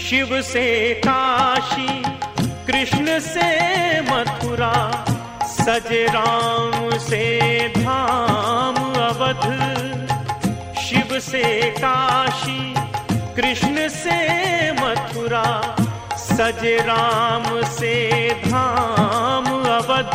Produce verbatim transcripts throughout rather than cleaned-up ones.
शिव से काशी, कृष्ण से मथुरा, सजे राम से धाम अवध। शिव से काशी, कृष्ण से मथुरा, सजे राम से धाम अवध।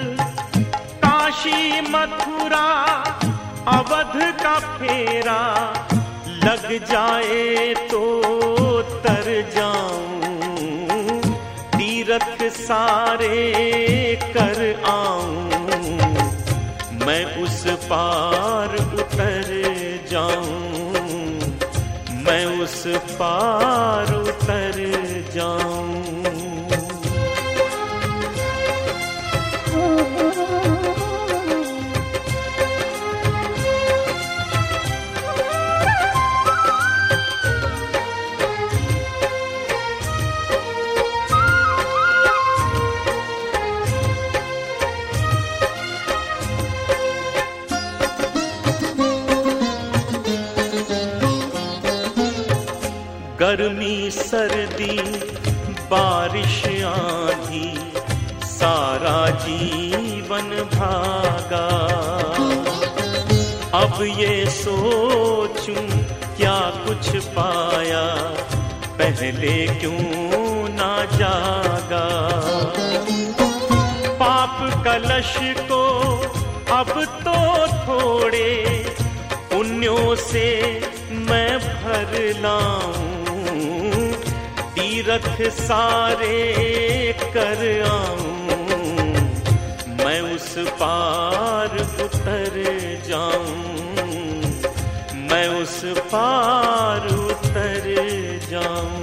काशी मथुरा अवध का फेरा लग जाए तो तर जाऊं, तीरथ सारे कर आऊं, मैं उस पार उतर जाऊं, मैं उस पार उतर जाऊं। गर्मी सर्दी बारिश आंधी सारा जीवन भागा। अब ये सोचूं क्या कुछ पाया, पहले क्यों ना जागा। पाप कलश को अब तो थोड़े पुण्यों से मैं भर लाऊं, तीरथ सारे कर आऊं, मैं उस पार उतर जाऊं, मैं उस पार उतर जाऊं।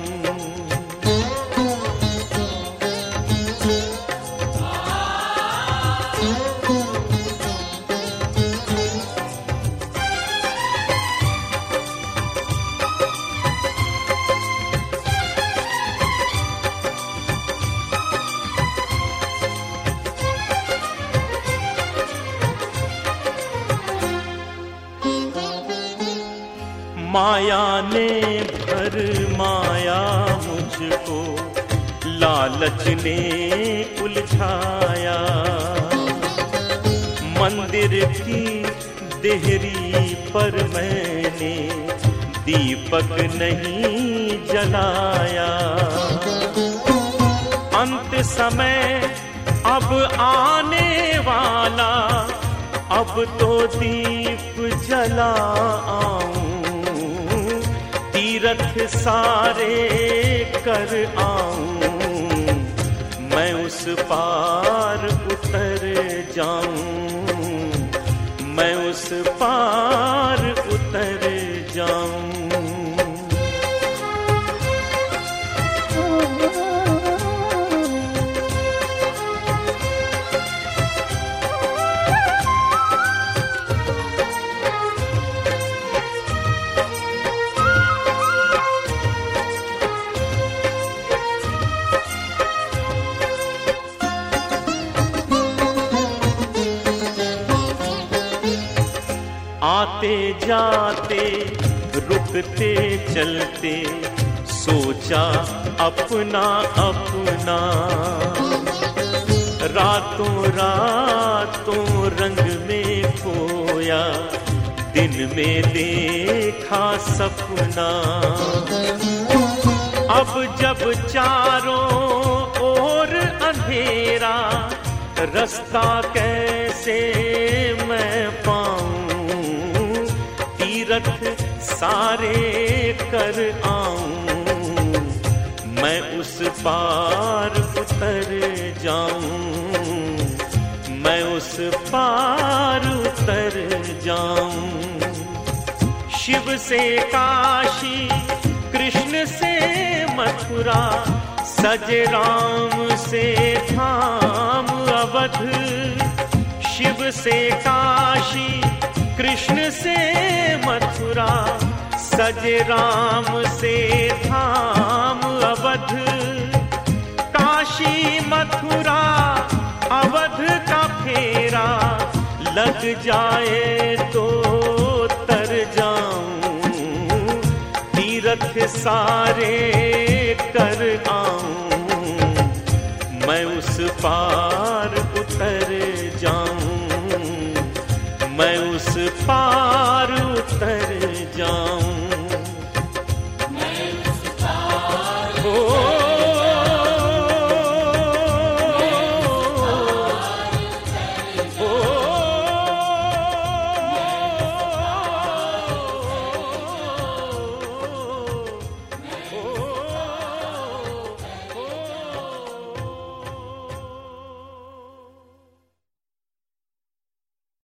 माया ने भर माया मुझको, लालच ने उलझाया। मंदिर की देहरी पर मैंने दीपक नहीं जलाया। अंत समय अब आने वाला, अब तो दीप जला आऊं, तीरथ सारे कर आऊं, मैं उस पार उतर जाऊं, मैं उस पार उतर जाऊं। आते जाते रुकते चलते सोचा अपना अपना, रातों रातों रंग में खोया, दिन में देखा सपना। अब जब चारों ओर अंधेरा, रास्ता कैसे मैं पाऊं, तीरथ सारे कर आऊं, मैं उस पार उतर जाऊं, मैं उस पार उतर जाऊं। शिव से काशी, कृष्ण से मथुरा, सजे राम से धाम अवध। शिव से काशी, कृष्ण से मथुरा, सजे राम से धाम अवध। काशी मथुरा अवध का फेरा लग जाए तो तर जाऊं, तीरथ सारे कर आऊं, मैं उस पार उतर जाऊं, मैं उस पार